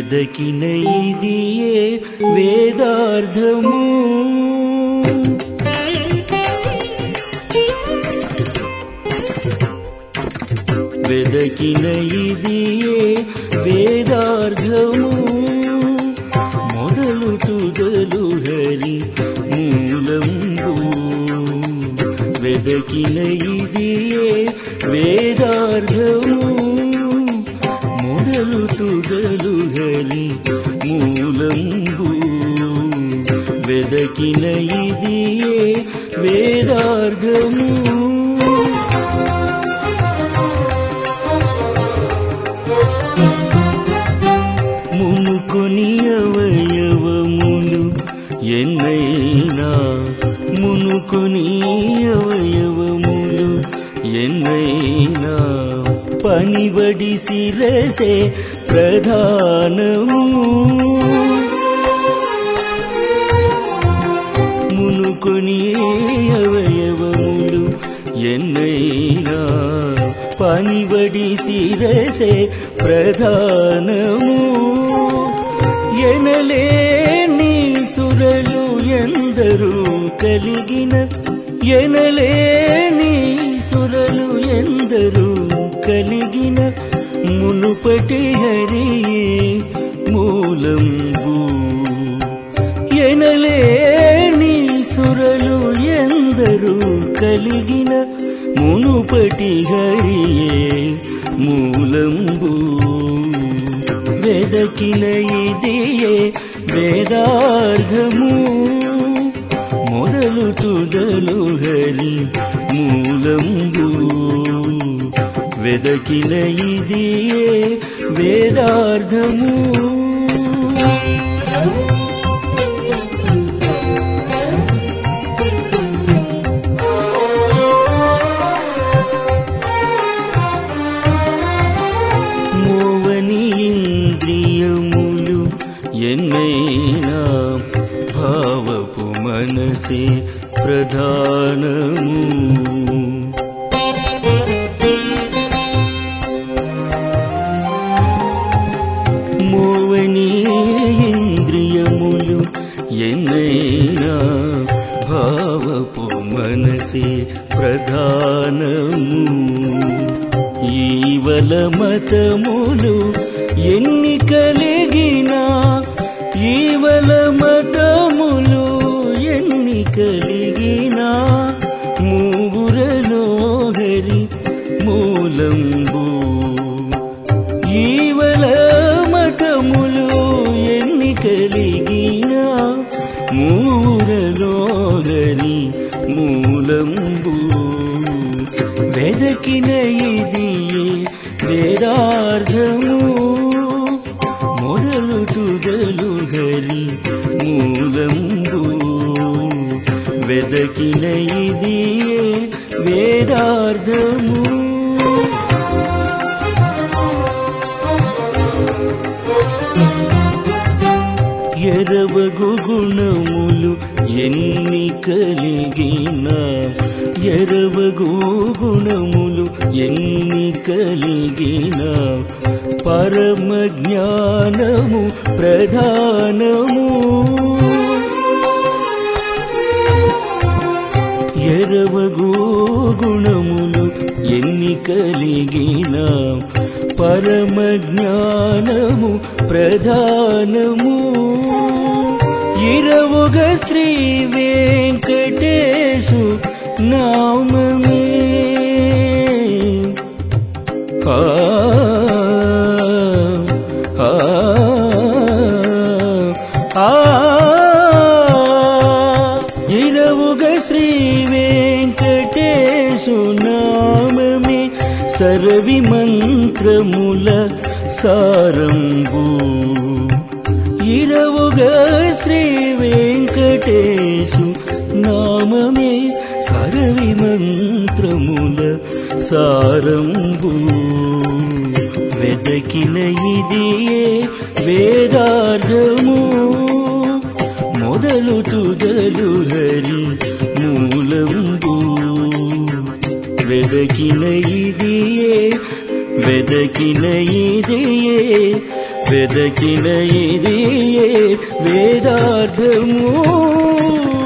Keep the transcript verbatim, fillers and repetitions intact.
వెదకిన ఇదియే వేదార్థము వెదకిన ఇదియే వేదార్థము మొదలు తుదలు హరి మూలంబు వెదకిన ఇదియే వేదార్థము మొదలు తుదలు హరి మూలంబు వెదకిన ఇదియే వేదార్థము మునుకొని అవయవములు ఎన్నైనా మునుకొని అవయవములు ఎన్నైనా పనివడి శిరసే ప్రధానము మునుకొని అవయవములు ఎన్నైనా పనివడి శిరసే ప్రధానము ఎనలేని సురలు ఎందరూ కలిగిన ఎనలేని సురలు ఎందరూ కలిగిన మునుపటి హరియే మూలంబు ఎనలేని సురలు ఎందరూ కలిగిన మునుపటి హరియే మూలంబు వెదకిన ఇదియే వేదార్థము మొదలు తుదలు హరి మూలంబు వెదకిన ఇదియే వేదార్థము ఇంద్రియములు ఎన్నైనా భావపు మనసే ప్రధానము మోవని ఇంద్రియములు ఎన్నైనా భావపు మనసే ప్రధానము ఈవల మతములు ఎన్ని కలిగినా ఈవల మతములు ఎన్ని కలిగినా మూగురలో హరి మూలంబు ఈవల మతములు ఎన్ని కలిగినా మూగురలో హరి మూలంబు వెదకిన ఇదియే వేదార్థము మొదలు తుదలు హరి మూలంబు వెదకిన ఇదియే వేదార్థము ఎరవగు గుణములు ఎన్ని కలిగినా ఎరవగు గుణములు ఎన్ని కలిగినా పరమ జ్ఞానము ప్రధానము ఎరవగు గుణములు ఎన్ని కలిగినా పరమ జ్ఞానము ప్రధానము ఇరవుగ శ్రీ వెంకటేశు నామమే ఆ ఆ ఆ ఇరవుగ శ్రీ వెంకటేశు నామమే సరవి మంత్రముల సారంబు ఇరవుగ శ్రీ వెంకటేశు నామమే సరవి మంత్రముల సారంబు వెదకిన ఇదియే వేదార్థము మొదలు తుదలు హరి మూలంబు వెదకిన ఇదియే వెదకిన ఇదియే వెదకిన ఇదియే వేదార్థము